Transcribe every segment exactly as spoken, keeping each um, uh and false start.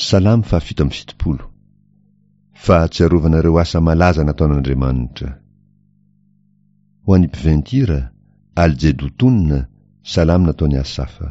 Salamy fahafito amby fitopolo. Fahatsiarovana asa malaza nataon'Andriamanitra. Ho an'ny mpiventira, aljedotonina, salamy nataony Asafa.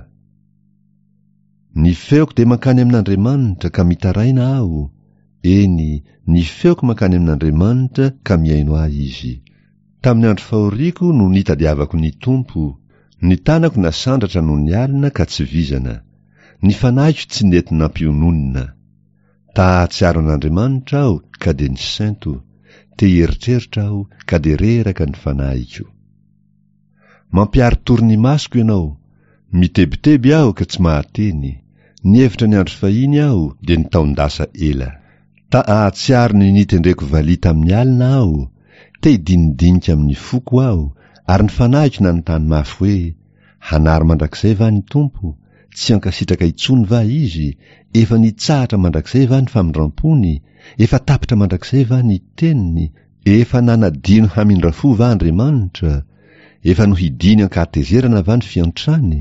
Ny feoko dia mankany amin'Andriamanitra ka mitaraina aho. Eny, ny feoko mankany amin'Andriamanitra ka miaino ahy izy. Tamin'ny andro fahoriako no nitadiavako ny Tompo. Ny tanako nasandratra no ny alina ka tsy vizana. Ny fanahiko tsy nety nampiononina. Tahatsiaro an'Andriamanitra aho ka de ny sainto. Te eritreritra aho ka de reraka ny fanahiko. Mampiaro torony masoko ianao. Mitebiteby aho ka tsy mahateny. Ny hevitra ny andro fahiny aho de ny taondasa ela. Tahatsiaro ny nitendreko valita amin'ny alina aho. Te hidinidinika amin'ny foko aho. Ary ny fanahiko nanontany mafy hoe, hanary mandrakizay va ny Tompo? Tsy ankasitraka itsony va izy? Efa nitsahatra mandrakizay va ny famindram-pony? Efa tapitra mandrakizay va ny teniny? Efa nanadino hamindrafo va Andriamanitra? Efa nohidiny ankahatezerana va ny fiantrany?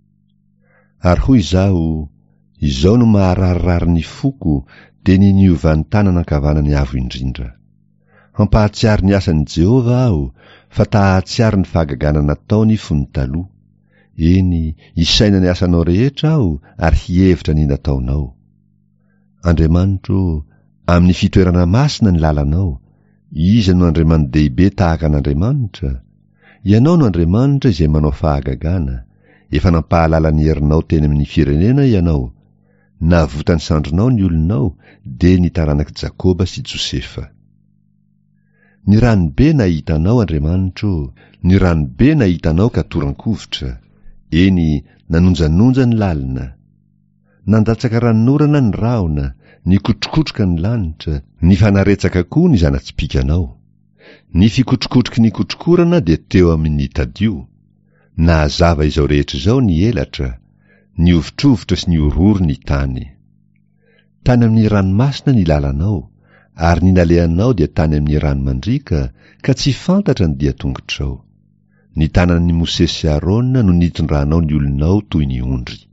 Ary hoy izaho, izao no mahararirary ny foko, de ny niovan'ny tanana ankavanany avo indrindra. Hampahatsiary ny asan'i Jehova aho, fa tahatsiary ny fahagagana nataony fony taloha. Eny, isaina ny asanao rehetra aho, ary hihevitra ny nataonao. Andriamanitro, amin'ny fitoerana masina ny lalanao. Iza no Andriamandehibe tahaka an'Andriamanitra? Ianao no Andriamanitra izay manao fahagagana. Efa nampahalala ny herinao teny amin'ny firenena ianao. Navota ny sandronao ny olonao, de ny taranak'i Jakoba sy Josefa. Ny ranobe nahitanao, Andriamanitro, ny ranobe nahitanao ka toran-kovitra. Eny, nanonjanonja ny lalina. Nandatsaka ranorana ny raona, ny kotrokotroka ny lanitra, ny fanaretsaka koa ny zana-tsipikanao. Ny fikotrokotroky ny kotrokorana de teo amin'ny tadio. Nahazava izao rehetra izao ny elatra, ny ovitrovitra sy ny ororo ny tany. Tany amin'ny ranomasina ny lalanao, ary ny nalehanao dia tany amin'ny rano mandrika, ka tsy fantatra ny dia tongotrao. Ny tanan'ny Mosesy sy Arona no nitondranao ny olonao toy ny ondry.